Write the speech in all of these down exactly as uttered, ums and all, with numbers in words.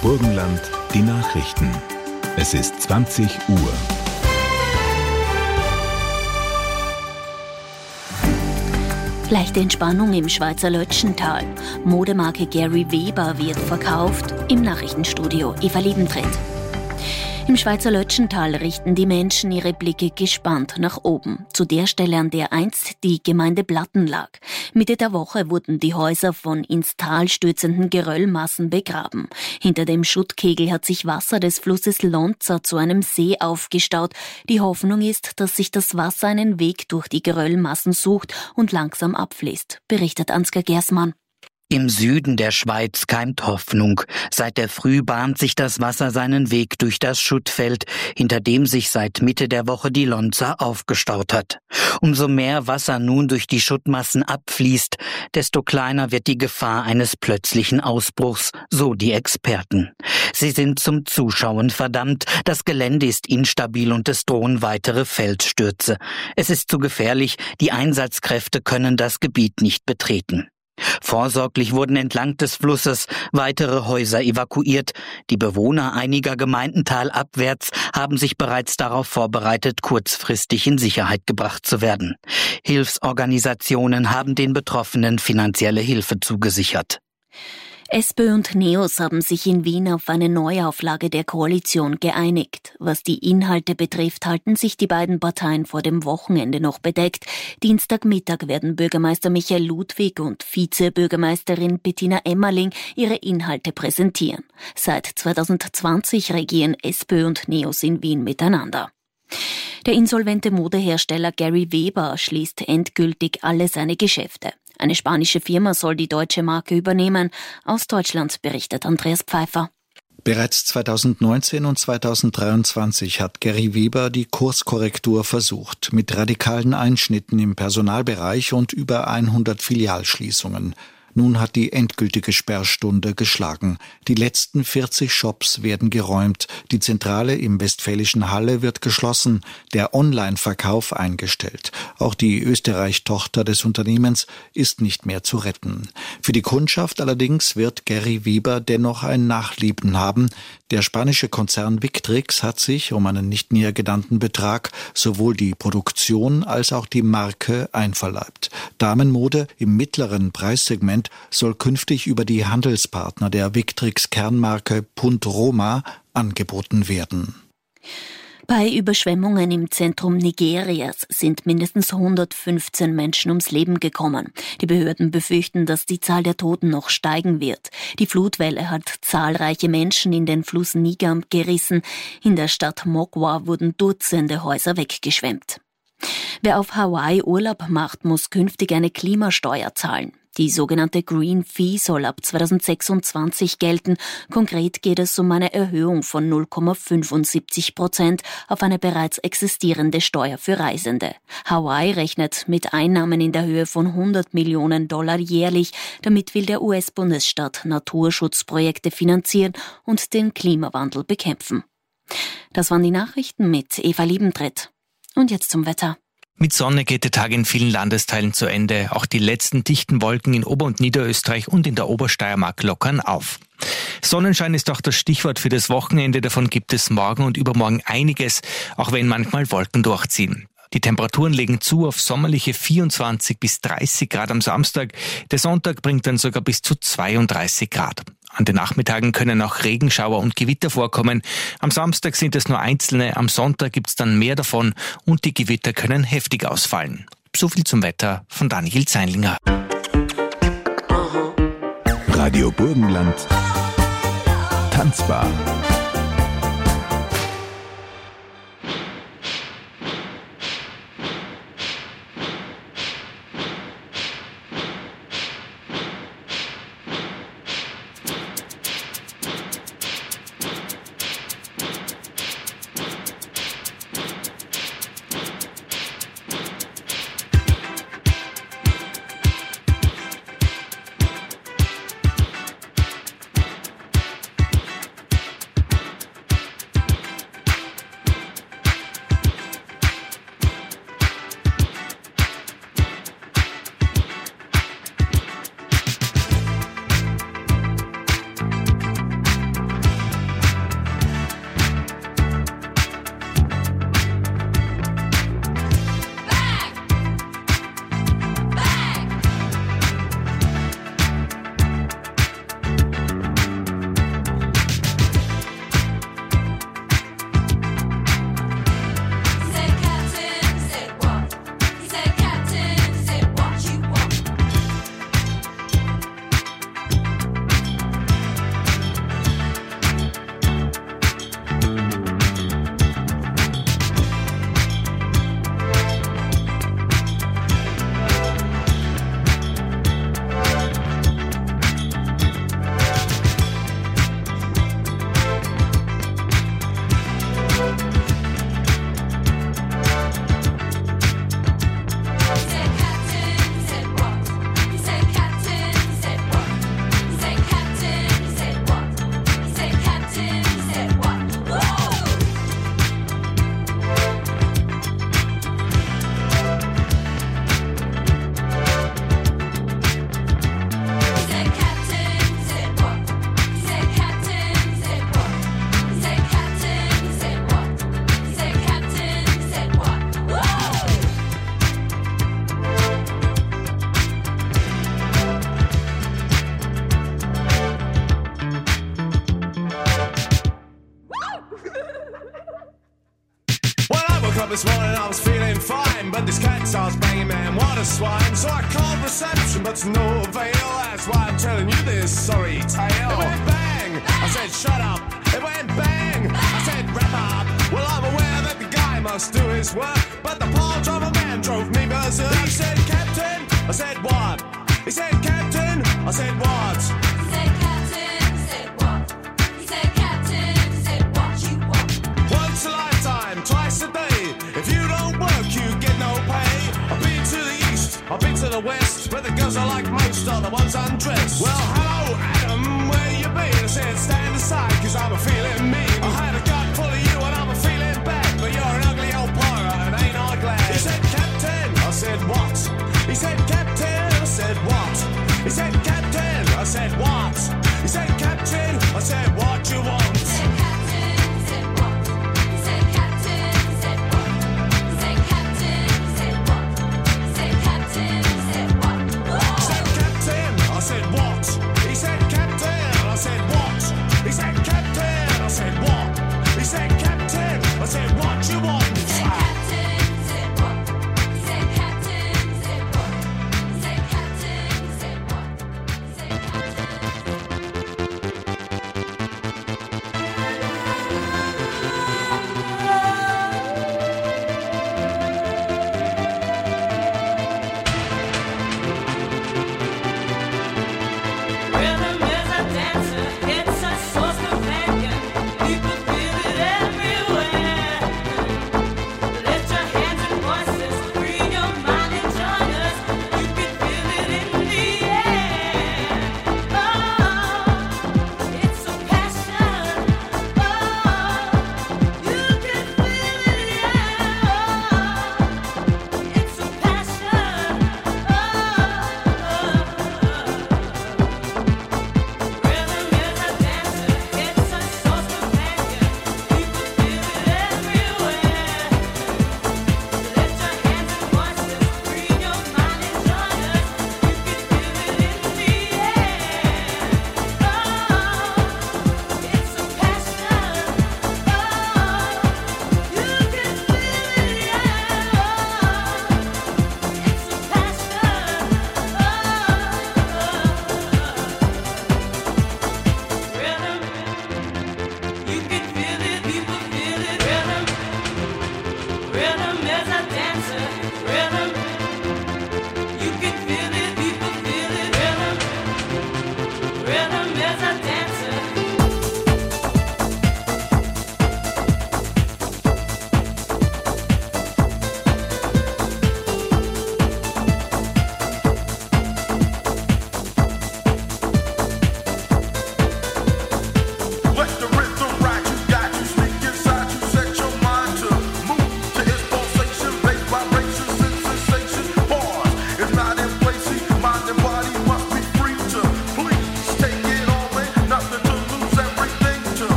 Burgenland, die Nachrichten. Es ist zwanzig Uhr. Leichte Entspannung im Schweizer Lötschental. Modemarke Gary Weber wird verkauft. Im Nachrichtenstudio Eva Liebentritt. Im Schweizer Lötschental richten die Menschen ihre Blicke gespannt nach oben, zu der Stelle, an der einst die Gemeinde Blatten lag. Mitte der Woche wurden die Häuser von ins Tal stürzenden Geröllmassen begraben. Hinter dem Schuttkegel hat sich Wasser des Flusses Lonza zu einem See aufgestaut. Die Hoffnung ist, dass sich das Wasser einen Weg durch die Geröllmassen sucht und langsam abfließt, berichtet Ansgar Gersmann. Im Süden der Schweiz keimt Hoffnung. Seit der Früh bahnt sich das Wasser seinen Weg durch das Schuttfeld, hinter dem sich seit Mitte der Woche die Lonza aufgestaut hat. Umso mehr Wasser nun durch die Schuttmassen abfließt, desto kleiner wird die Gefahr eines plötzlichen Ausbruchs, so die Experten. Sie sind zum Zuschauen verdammt. Das Gelände ist instabil und es drohen weitere Felsstürze. Es ist zu gefährlich, die Einsatzkräfte können das Gebiet nicht betreten. Vorsorglich wurden entlang des Flusses weitere Häuser evakuiert. Die Bewohner einiger Gemeinden talabwärts haben sich bereits darauf vorbereitet, kurzfristig in Sicherheit gebracht zu werden. Hilfsorganisationen haben den Betroffenen finanzielle Hilfe zugesichert. SPÖ und NEOS haben sich in Wien auf eine Neuauflage der Koalition geeinigt. Was die Inhalte betrifft, halten sich die beiden Parteien vor dem Wochenende noch bedeckt. Dienstagmittag werden Bürgermeister Michael Ludwig und Vizebürgermeisterin Bettina Emmerling ihre Inhalte präsentieren. Seit zweitausendzwanzig regieren SPÖ und NEOS in Wien miteinander. Der insolvente Modehersteller Gary Weber schließt endgültig alle seine Geschäfte. Eine spanische Firma soll die deutsche Marke übernehmen. Aus Deutschland berichtet Andreas Pfeiffer. Bereits zweitausendneunzehn und zweitausenddreiundzwanzig hat Gary Weber die Kurskorrektur versucht, mit radikalen Einschnitten im Personalbereich und über hundert Filialschließungen. Nun hat die endgültige Sperrstunde geschlagen. Die letzten vierzig Shops werden geräumt. Die Zentrale im westfälischen Halle wird geschlossen. Der Online-Verkauf eingestellt. Auch die Österreich-Tochter des Unternehmens ist nicht mehr zu retten. Für die Kundschaft allerdings wird Gary Weber dennoch ein Nachleben haben. Der spanische Konzern Victrix hat sich um einen nicht näher genannten Betrag sowohl die Produktion als auch die Marke einverleibt. Damenmode im mittleren Preissegment soll künftig über die Handelspartner der Victrix-Kernmarke Punt Roma angeboten werden. Bei Überschwemmungen im Zentrum Nigerias sind mindestens hundertfünfzehn Menschen ums Leben gekommen. Die Behörden befürchten, dass die Zahl der Toten noch steigen wird. Die Flutwelle hat zahlreiche Menschen in den Fluss Niger gerissen. In der Stadt Mokwa wurden Dutzende Häuser weggeschwemmt. Wer auf Hawaii Urlaub macht, muss künftig eine Klimasteuer zahlen. Die sogenannte Green Fee soll ab zweitausendsechsundzwanzig gelten. Konkret geht es um eine Erhöhung von null Komma fünfundsiebzig Prozent auf eine bereits existierende Steuer für Reisende. Hawaii rechnet mit Einnahmen in der Höhe von hundert Millionen Dollar jährlich. Damit will der U S-Bundesstaat Naturschutzprojekte finanzieren und den Klimawandel bekämpfen. Das waren die Nachrichten mit Eva Liebentritt. Und jetzt zum Wetter. Mit Sonne geht der Tag in vielen Landesteilen zu Ende. Auch die letzten dichten Wolken in Ober- und Niederösterreich und in der Obersteiermark lockern auf. Sonnenschein ist auch das Stichwort für das Wochenende. Davon gibt es morgen und übermorgen einiges, auch wenn manchmal Wolken durchziehen. Die Temperaturen legen zu auf sommerliche vierundzwanzig bis dreißig Grad am Samstag. Der Sonntag bringt dann sogar bis zu zweiunddreißig Grad. An den Nachmittagen können auch Regenschauer und Gewitter vorkommen. Am Samstag sind es nur einzelne, am Sonntag gibt's dann mehr davon und die Gewitter können heftig ausfallen. So viel zum Wetter von Daniel Zeinlinger. Radio Burgenland. Tanzbar. this morning I was feeling fine, but this cat starts banging, man, what a swine. So I called reception, but to no avail. That's why I'm telling you this sorry tale. It went bang, I said shut up. It went bang, I said wrap up. Well, I'm aware that the guy must do his work, but the poor driver man drove me berserk. He said, Captain, I said what? He said, Captain, I said what? He said, Captain, I said what? He said, Captain, I said what you want? Once a lifetime, twice a day. If you don't work, you get no pay. I've been to the east, I've been to the west, where the girls I like most are the ones undressed. Well, hello, Adam, where you been? I said, stand aside, cause I'm a feeling mean. I had a gut full of you and I'm a feeling bad, but you're an ugly old pirate and ain't I glad? He said, Captain, I said, what? He said, Captain, I said, what? He said, Captain, I said, what?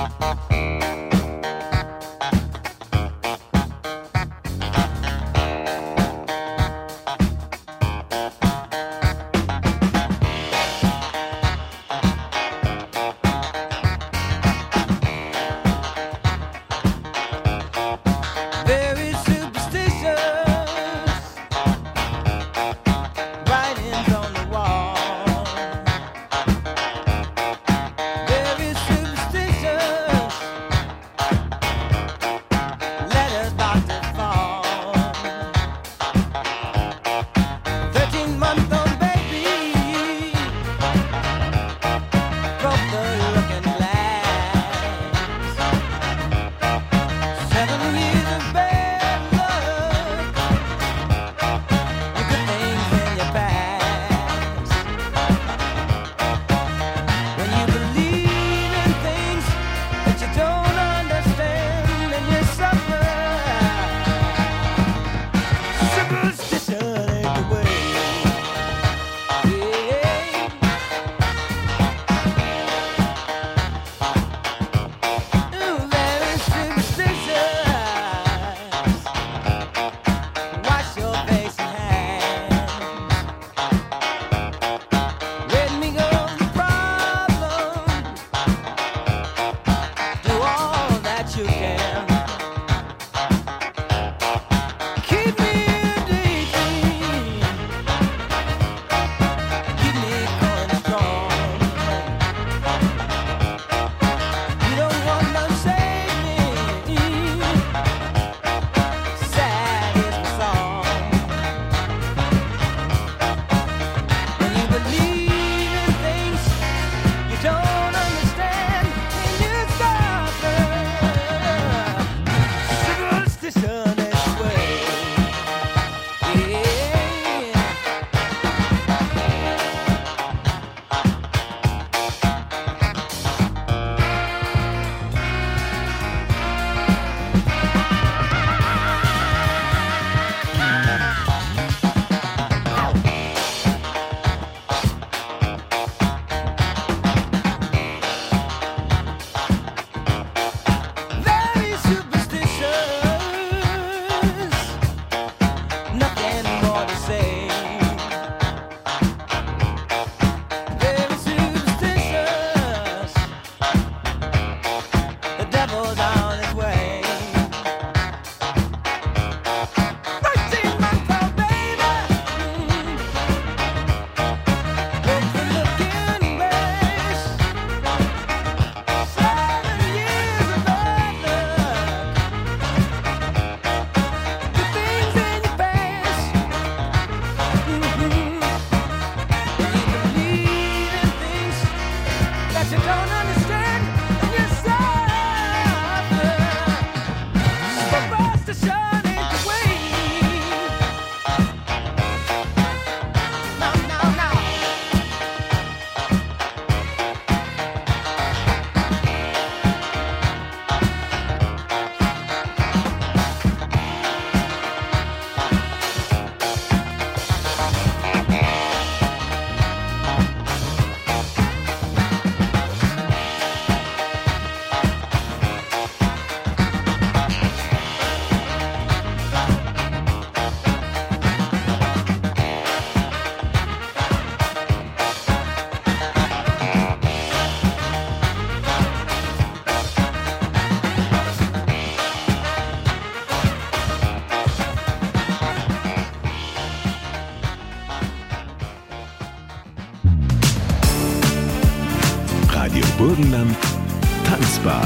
Burgenland tanzbar.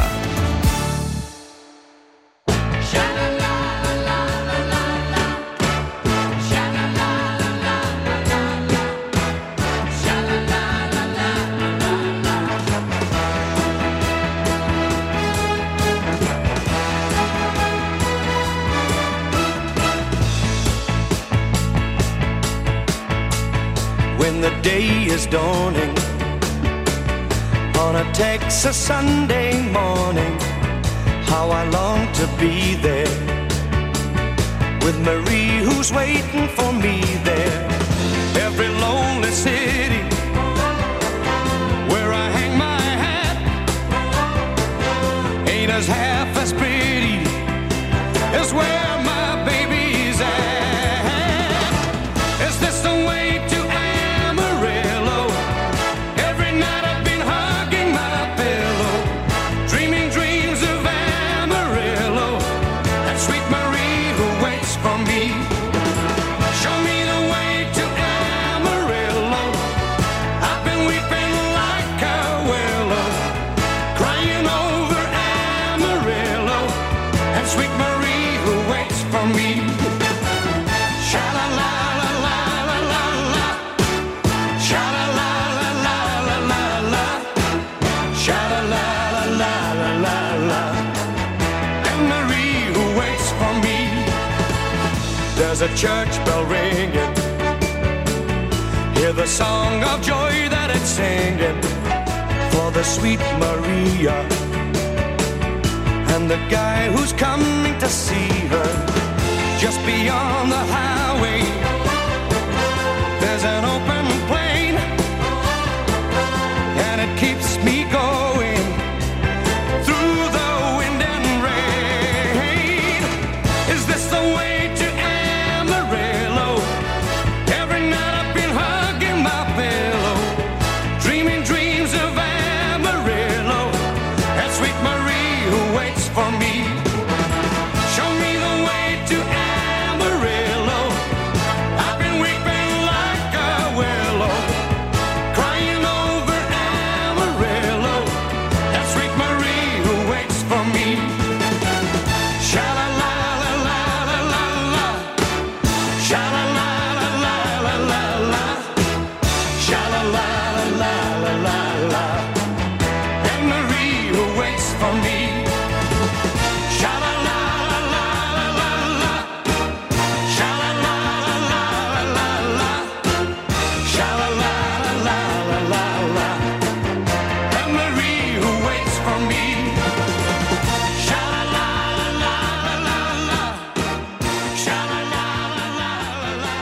When the day is dawning on a Texas Sunday morning, how I long to be there with Marie who's waiting for me there. Every lonely city where I hang my hat a church bell ringing. Hear the song of joy that it's singing for the sweet Maria and the guy who's coming to see her. Just beyond the highway, there's an open plain, and it keeps me going through the wind and rain. Is this the way to Amarillo? Every night I've been hugging my pillow, dreaming dreams of Amarillo, and sweet Marie who waits for me. Show me the way to Amarillo. I've been weeping like a willow, crying over Amarillo, and sweet Marie who waits for me. Sha-la-la-la-la-la-la-la, sha-la-la-la-la-la-la, sha-la-la-la-la-la-la, and Marie who waits for me. Sha-la-la-la-la-la-la, sha-la-la-la-la-la-la, sha-la-la-la-la-la-la, and Marie who waits for me. Sha-la-la-la-la-la-la, sha-la-la-la-la-la-la.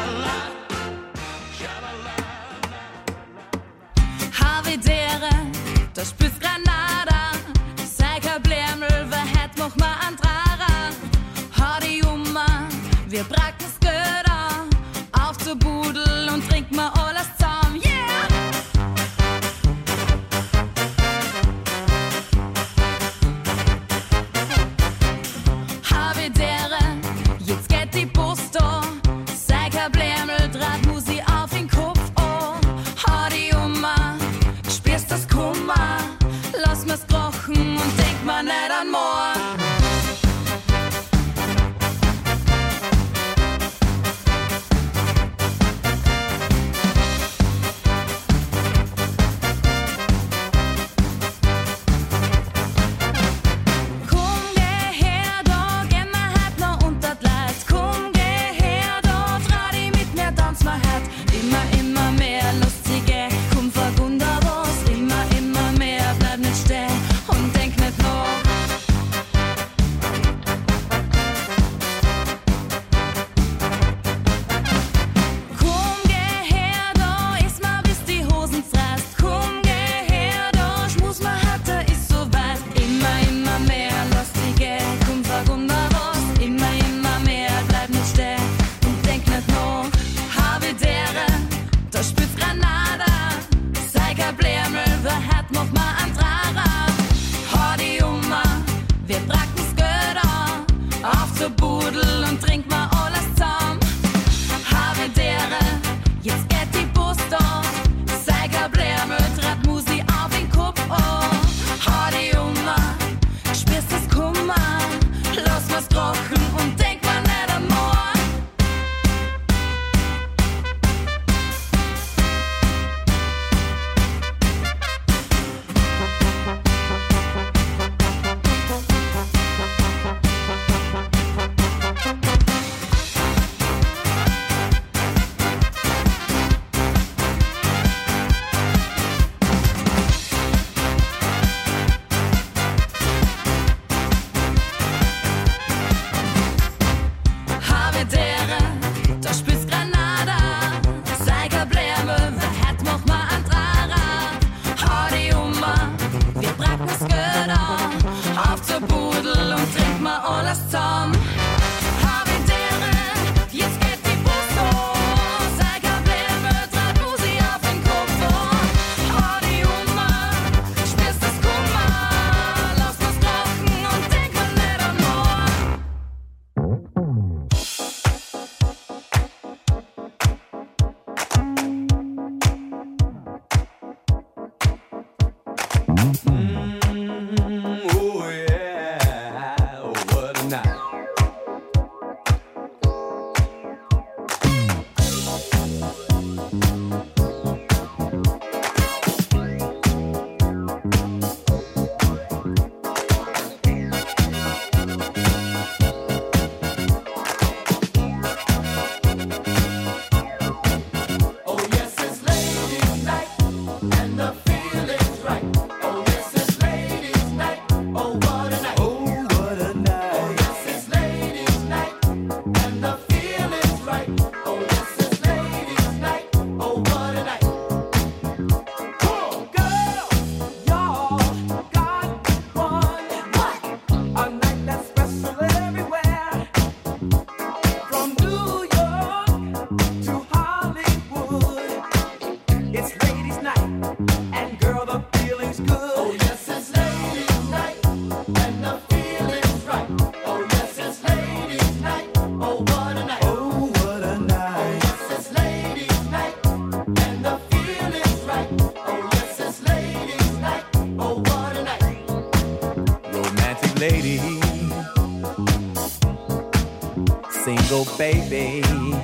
baby.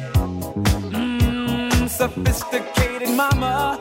Mmm, sophisticated mama.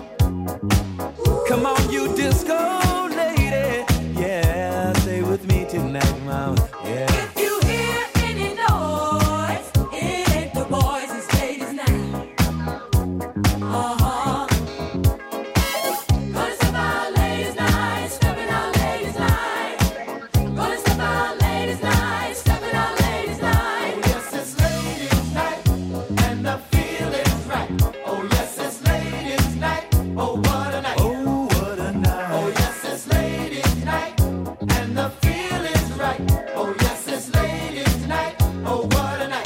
Come on, you disco lady. Yeah, stay with me tonight, mama. Yeah. If you hear any noise, it ain't the boys, it's ladies' night. Uh-huh. Gonna step out ladies' night, stepping out ladies' night. Gonna step out ladies' night, stepping out ladies' night. Oh yes, it's ladies' night, and the feeling's right. Oh yes, it's ladies' night. Oh what a night. Oh, what a night. Oh yes, it's ladies' night, and the feeling's right. Oh yes, it's ladies' night. Oh what a night.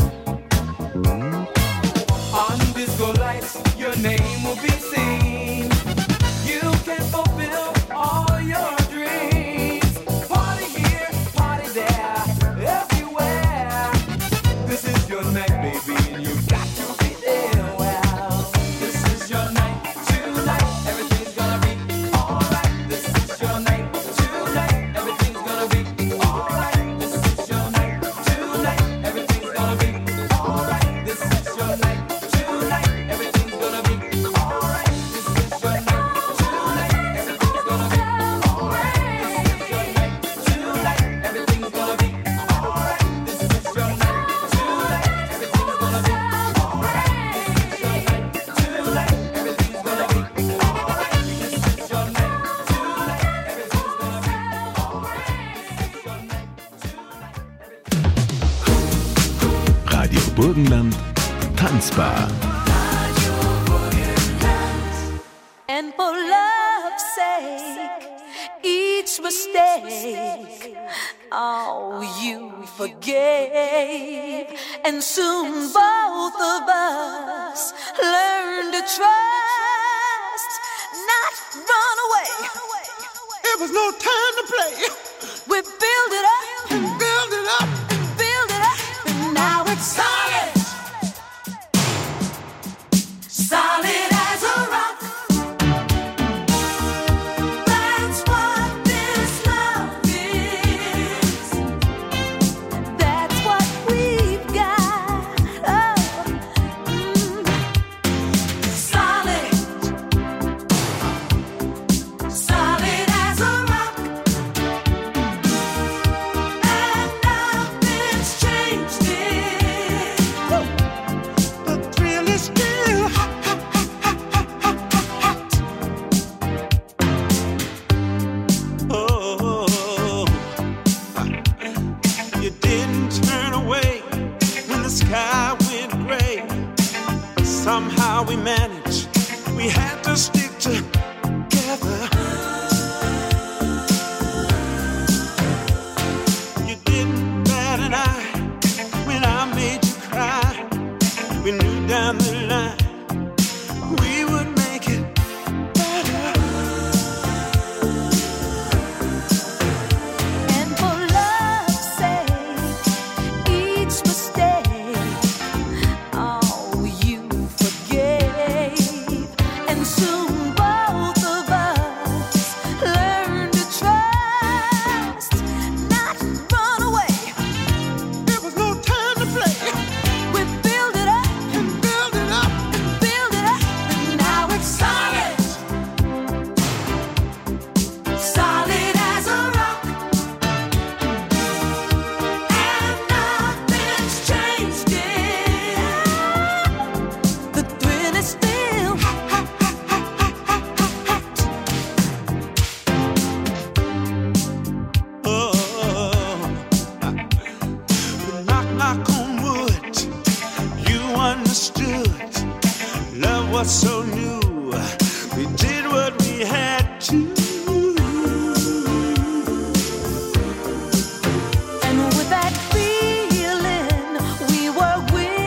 On disco lights, your name will be seen. You can fulfill all your dreams. Party here, party there, everywhere. This is your night, baby, and you've got to be there. Well, This is your night tonight. Everything's gonna be alright. This is your night tonight. Everything's gonna be alright. This is your night tonight. Everything's gonna be alright. This is your night tonight. Everything's gonna be alright. This is your night tonight. Everything's gonna be alright. This is your night tonight. Everything's gonna be alright. This is your night tonight. Everything's gonna be alright. This is your night tonight. Everything's gonna be alright. This is your night tonight. Everything's gonna be alright. Radio Burgenland Tanzbar. And for love's sake, each mistake, oh, you forgave. And soon both of us learned to trust, not run away. It was no time to play. We build it up, Build it up. build it up, and now it's solid. Solid as a rock. That's what this love is. That's what we've got. Oh, mm. Solid. Solid as a rock. And nothing's changed it. The thrill is still hot, hot, hot, hot, hot, hot, hot, hot. Oh, you didn't turn away when the sky went gray. Somehow we managed. We had to stick together. You didn't bat an eye when I made you cry. We knew down the line we would make it better. And for love's sake, each mistake, oh, you forgave. And soon both of us learned to trust, not run away. It was no time to play. We build it up, Build it up. build it up, and now it's solid. Solid as a rock. And nothing's changed it. The thrill is still hot, hot, hot, hot, hot, hot, hot. Oh, knock, knock on wood. You understood. Love was so new. We did what we had to. And with that feeling, we were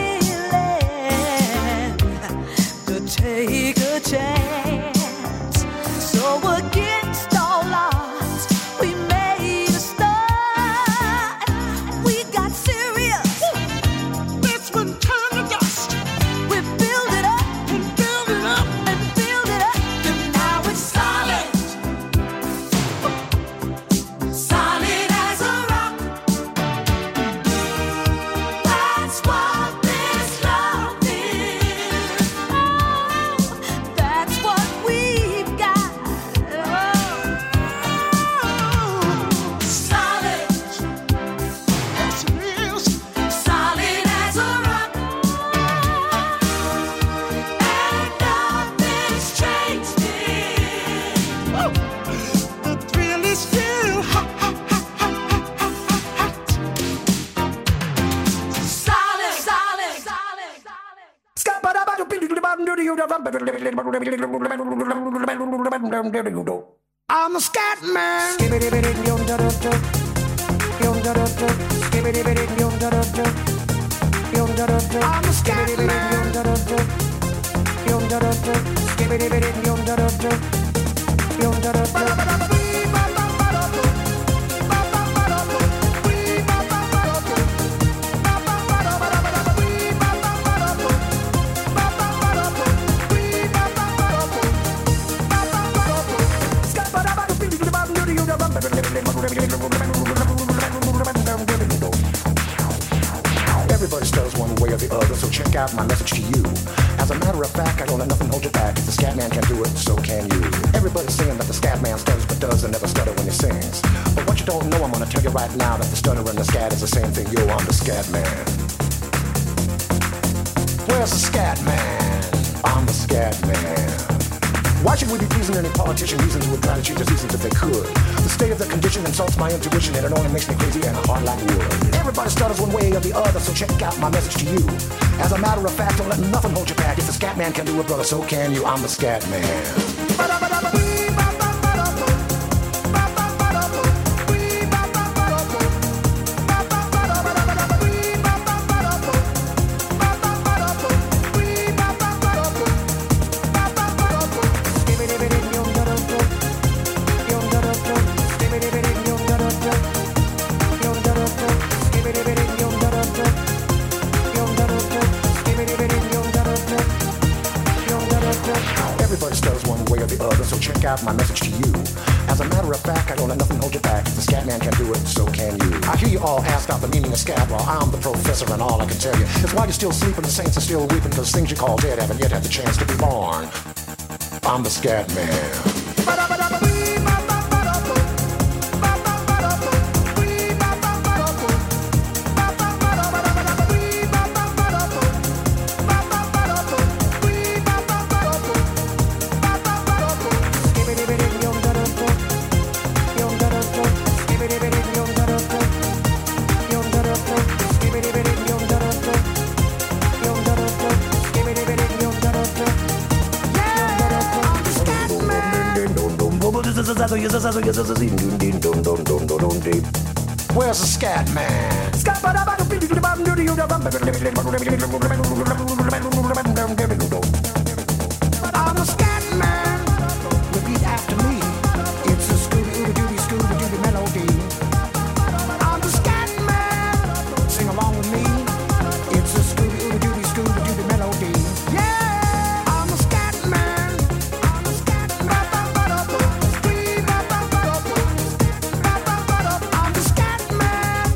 willing to take a chance. So against all odds, we made a start. We got serious. This one turned to dust. We build it up Build it up. and build it up, and now it's solid. I'm a scat man. I'm a scat man. Everybody stutters one way or the other, so check out my message to you. As a matter of fact, I don't let nothing hold you back. If the scat man can do it, so can you. Everybody's saying that the scat man stutters but does and never stutter when he sings. But what you don't know, I'm gonna tell you right now that the stutter and the scat is the same thing. Yo, I'm the scat man. Where's the scat man? I'm the scat man. Why should we be pleasing any politician? Reasons who would try to cheat the seasons if they could. The state of the condition insults my intuition, and it only makes me crazy and hard like wood. Everybody stutters one way or the other, so check out my message to you. As a matter of fact, don't let nothing hold you back. If the scat man can do it, brother, so can you. I'm the scat man. Out my message to you. As a matter of fact, I don't let nothing hold you back. If the scat man can do it, so can you. I hear you all ask out the meaning of scat. Well, I'm the professor, and all I can tell you is why you're still sleeping, the saints are still weeping, because things you call dead haven't yet had the chance to be born. I'm the scat man. Where's the scat man? I'm a scat man. Repeat after me. It's a Scooby-Dooby Scooby-Dooby melody. I'm the scat man. Sing along with me. It's a Scooby-Dooby Scooby-Dooby melody. Yeah, I'm a scat man. I'm a scat man. I'm the scat man.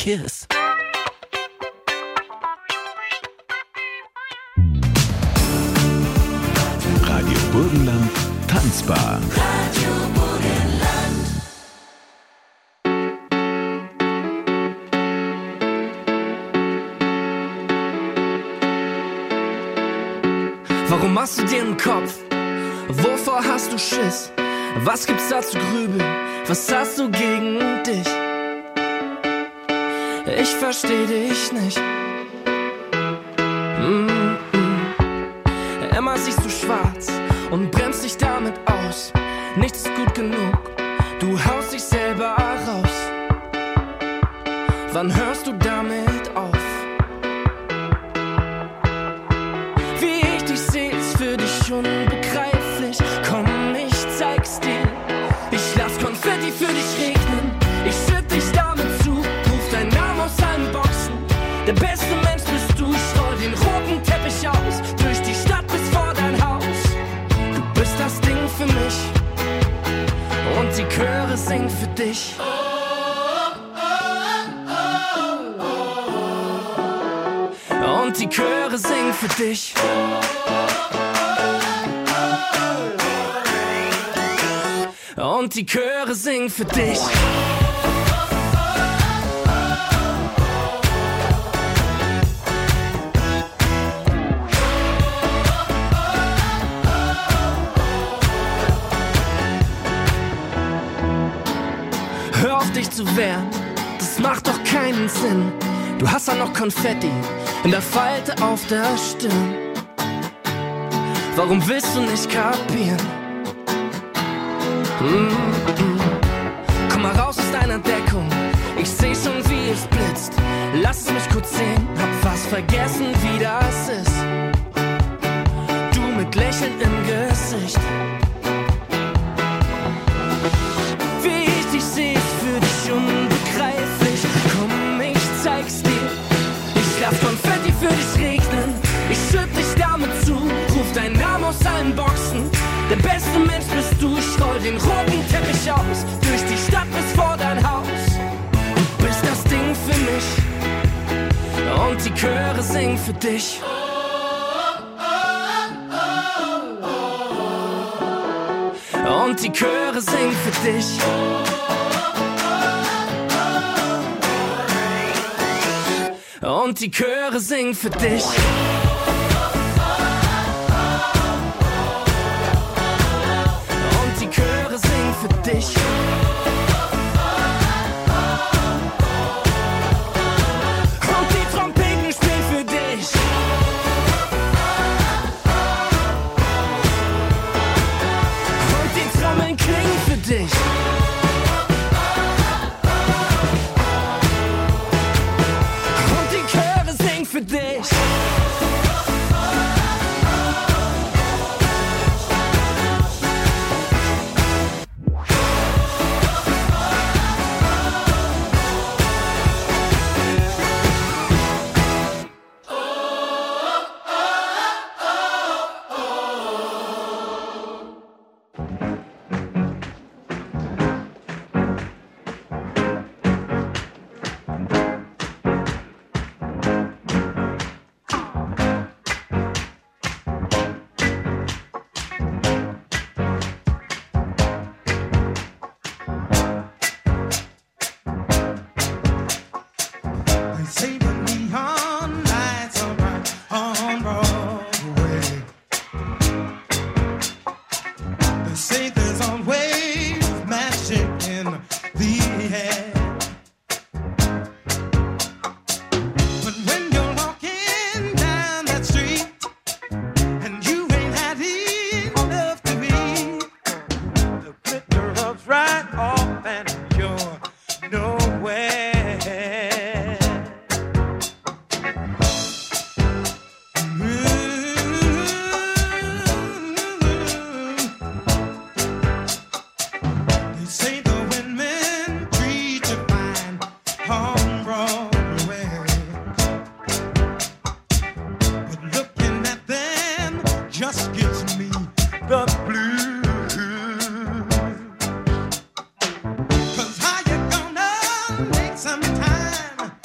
kiss. Radio Burgenland Tanzbar. Warum machst du dir einen Kopf? Wovor hast du Schiss? Was gibt's da zu grübeln? Was hast du gegen dich? Ich versteh dich nicht. Mm-mm. Immer siehst du schwarz und bremst dich damit aus. Nichts ist gut genug, du haust dich selber raus. Wann hörst du damit auf? Wie ich dich seh, ist für dich unbegreiflich. Komm, ich zeig's dir. Ich lass Konfetti für dich regnen. Ich schütt dich damit zu. Ruf deinen Namen aus allen Boxen. Der beste Mensch bist du. Ich roll den roten Teppich aus. Durch die Stadt bis vor dein Haus. Du bist das Ding für mich. Und die Chöre singen für dich. Und die Chöre singen für dich. Und die Chöre singen für dich. Hör auf dich zu wehren, das macht doch keinen Sinn. Du hast ja noch Konfetti in der Falte auf der Stirn. Warum willst du nicht kapieren? Mm-mm. Komm mal raus aus deiner Deckung. Ich seh schon, wie es blitzt. Lass es mich kurz sehen. Hab fast vergessen, wie das ist. Du mit Lächeln im Gesicht. Wie ich dich seh, ist für dich unbegreiflich. Komm, ich zeig's dir. Ich lass Konfetti für dich regnen. Ich schütt dich damit zu. Ruf deinen Namen aus allen Boxen. Der beste Mensch bist du. Ich roll den roten Teppich aus. Durch die Stadt bis vor dein Haus. Du bist das Ding für mich. Und die Chöre singen für dich. Und die Chöre singen für dich. Und die Chöre singen für dich. Und die Chöre singen für dich. Und die Trompeten spielen für dich. Und die Trommeln klingen für dich. Für dich. Some time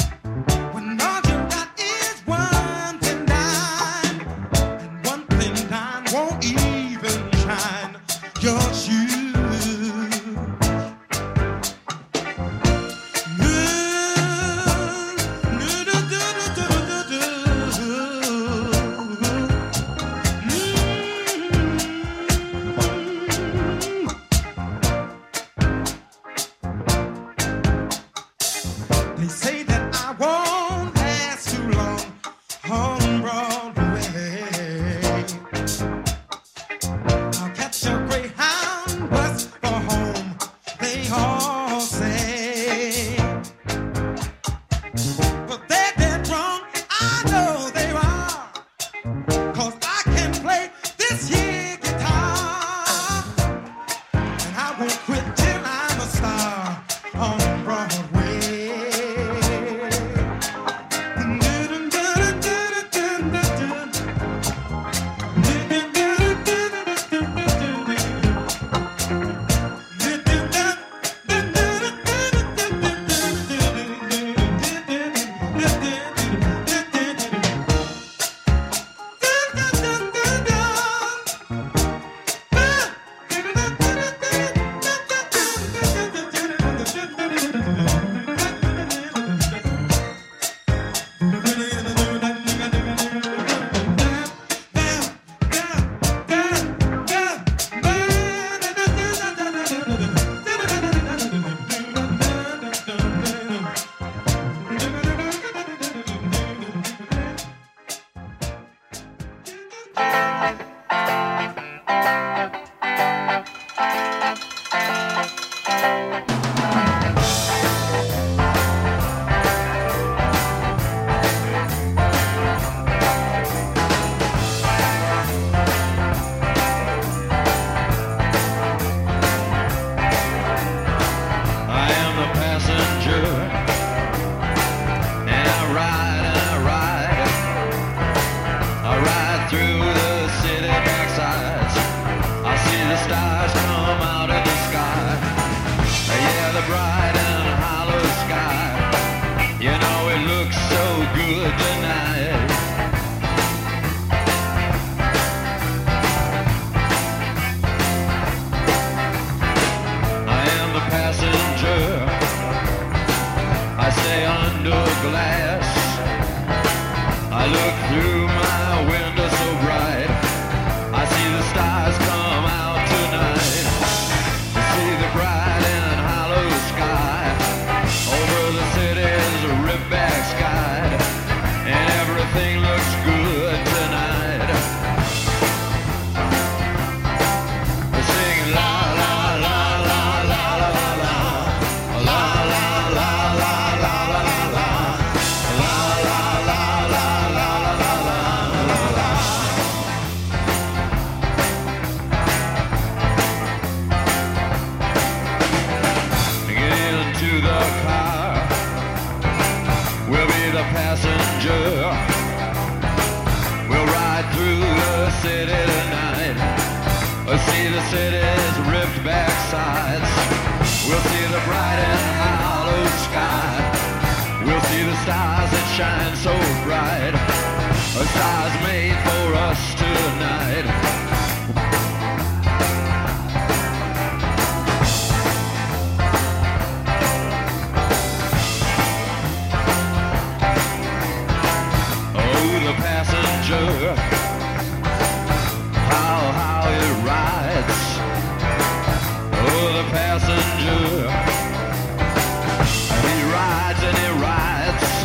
They say that I won't last too long on Broadway. I'll catch a Greyhound bus for home, they all say. But they're dead wrong, I know they are, 'cause I can play this here guitar, and I won't quit till I'm a star on Broadway.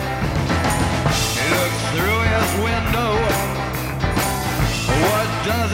Does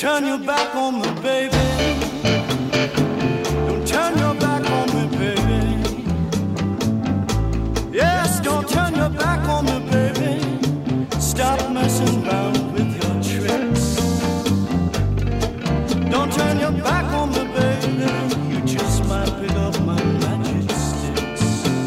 turn your back on me, baby. Don't turn your back on me, baby. Yes, don't turn your back on me, baby. Stop messing around with your tricks. Don't turn your back on me, baby. You just might pick up my magic sticks.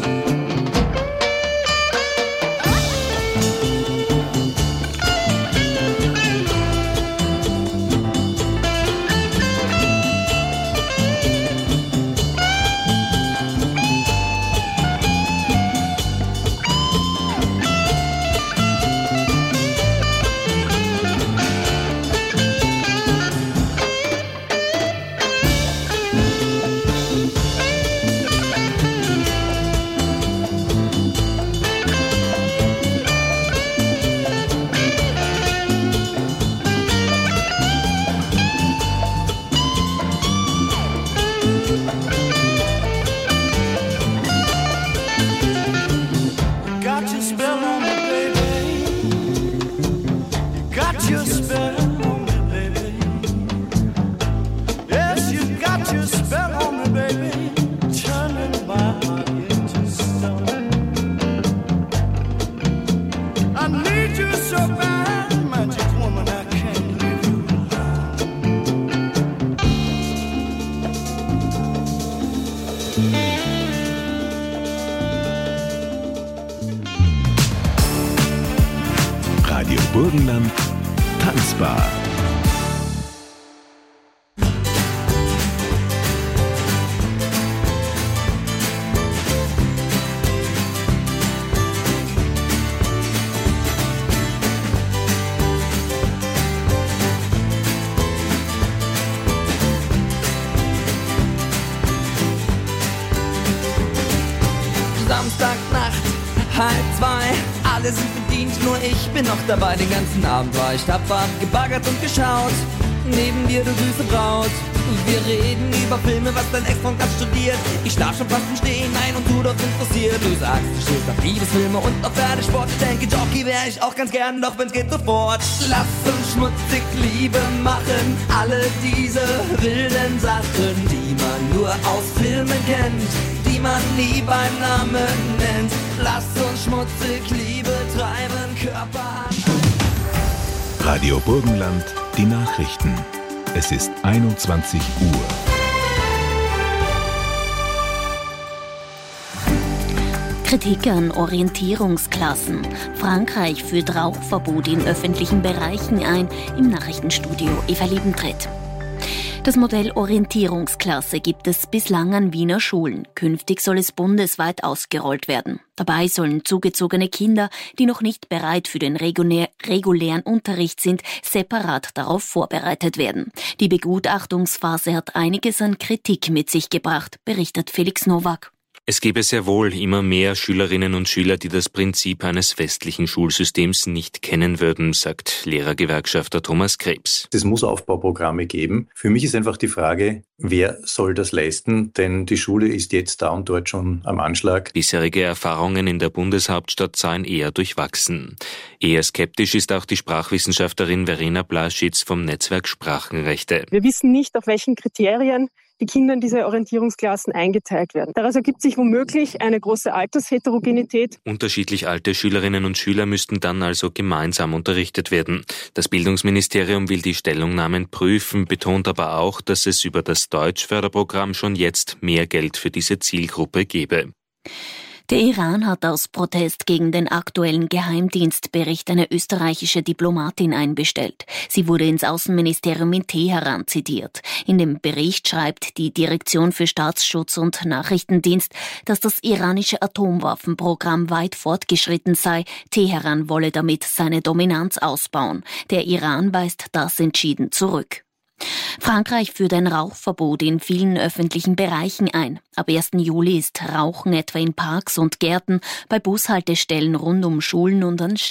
Got your spell on me, baby. Got your spell on me, baby. Yes, you got your spell on me, baby. Turning my heart into stone. I need you so bad, magic woman, I can't leave you Radio Burgenland Tanzbar. Samstagnacht, halb zwei, alle sind bedient, nur ich bin noch dabei. Den ganzen Abend war ich tapfer, gebaggert und geschaut. Neben dir, du süße Braut. Wir reden über Filme, was dein Ex-Freund grad studiert. Ich darf schon fast im Stehen, nein, und du doch interessiert. Du sagst, du stehst auf Liebesfilme und auf Pferdesport. Ich denke, Jockey wär ich auch ganz gern, doch wenn's geht sofort. Lass uns schmutzig Liebe machen, alle diese wilden Sachen, die man nur aus Filmen kennt, die man nie beim Namen nennt. Lass uns schmutzig Liebe treiben, Körper an. Radio Burgenland, die Nachrichten. Es ist einundzwanzig Uhr. Kritik an Orientierungsklassen. Frankreich führt Rauchverbot in öffentlichen Bereichen ein. Im Nachrichtenstudio Eva Liebentritt. Das Modell Orientierungsklasse gibt es bislang an Wiener Schulen. Künftig soll es bundesweit ausgerollt werden. Dabei sollen zugezogene Kinder, die noch nicht bereit für den regulären Unterricht sind, separat darauf vorbereitet werden. Die Begutachtungsphase hat einiges an Kritik mit sich gebracht, berichtet Felix Nowak. Es gäbe sehr wohl immer mehr Schülerinnen und Schüler, die das Prinzip eines westlichen Schulsystems nicht kennen würden, sagt Lehrergewerkschafter Thomas Krebs. Es muss Aufbauprogramme geben. Für mich ist einfach die Frage, wer soll das leisten? Denn die Schule ist jetzt da und dort schon am Anschlag. Bisherige Erfahrungen in der Bundeshauptstadt seien eher durchwachsen. Eher skeptisch ist auch die Sprachwissenschaftlerin Verena Blaschitz vom Netzwerk Sprachenrechte. Wir wissen nicht, auf welchen Kriterien die Kinder in diese Orientierungsklassen eingeteilt werden. Daraus ergibt sich womöglich eine große Altersheterogenität. Unterschiedlich alte Schülerinnen und Schüler müssten dann also gemeinsam unterrichtet werden. Das Bildungsministerium will die Stellungnahmen prüfen, betont aber auch, dass es über das Deutschförderprogramm schon jetzt mehr Geld für diese Zielgruppe gebe. Der Iran hat aus Protest gegen den aktuellen Geheimdienstbericht eine österreichische Diplomatin einbestellt. Sie wurde ins Außenministerium in Teheran zitiert. In dem Bericht schreibt die Direktion für Staatsschutz und Nachrichtendienst, dass das iranische Atomwaffenprogramm weit fortgeschritten sei. Teheran wolle damit seine Dominanz ausbauen. Der Iran weist das entschieden zurück. Frankreich führt ein Rauchverbot in vielen öffentlichen Bereichen ein. Ab ersten Juli ist Rauchen etwa in Parks und Gärten, bei Bushaltestellen rund um Schulen und an